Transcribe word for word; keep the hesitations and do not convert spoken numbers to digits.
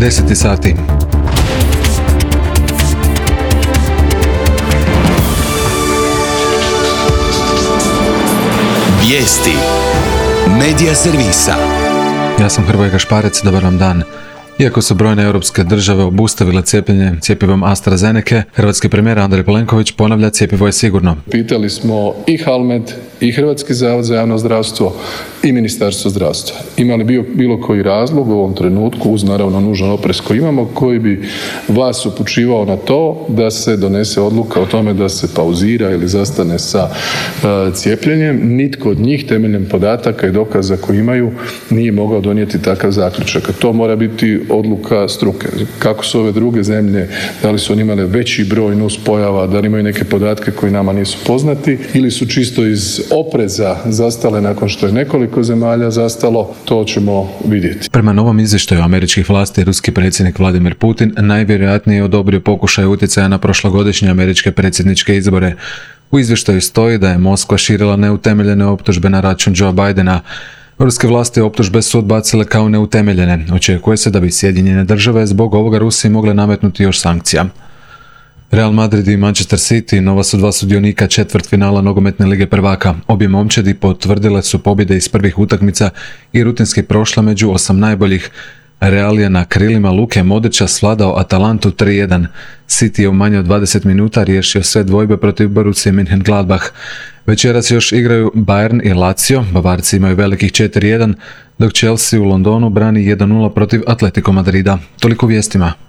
deset sati. Vijesti Medija servisa. Ja sam Hrvoje Gašparec, dobar vam dan. Iako su brojne europske države obustavile cijepljenje cjepivom AstraZeneca, hrvatski premijer Andrej Plenković ponavlja cjepivo je sigurno. Pitali smo i Halmed, i Hrvatski zavod za javno zdravstvo, i Ministarstvo zdravstva. Ima li bio bilo koji razlog u ovom trenutku, uz naravno nužan oprez koji imamo, koji bi vas upućivao na to da se donese odluka o tome da se pauzira ili zastane sa uh, cijepljenjem? Nitko od njih temeljem podataka i dokaza koji imaju nije mogao donijeti takav zaključak. To mora biti odluka struke. Kako su ove druge zemlje, da li su oni imale veći broj nuspojava, da li imaju neke podatke koji nama nisu poznati ili su čisto iz opreza zastale nakon što je nekoliko zemalja zastalo, to ćemo vidjeti. Prema novom izvještaju američkih vlasti, ruski predsjednik Vladimir Putin najvjerojatnije je odobrio pokušaj utjecaja na prošlogodišnje američke predsjedničke izbore. U izvještaju stoji da je Moskva širila neutemeljene optužbe na račun Joe Bidena. Ruske vlasti optužbe su odbacile kao neutemeljene. Očekuje se da bi Sjedinjene države zbog ovoga Rusiji mogle nametnuti još sankcija. Real Madrid i Manchester City nova su dva sudionika četvrtfinala nogometne lige prvaka. Obje momčadi potvrdile su pobjede iz prvih utakmica i rutinski prošle među osam najboljih. Real je na krilima Luke Modrića svladao Atalantu tri jedan. City je u manje od dvadeset minuta riješio sve dvojbe protiv Borussia Mönchengladbach. Večeras još igraju Bayern i Lazio, Bavarci imaju velikih četiri jedan, dok Chelsea u Londonu brani jedan nula protiv Atletico Madrida. Toliko vijestima.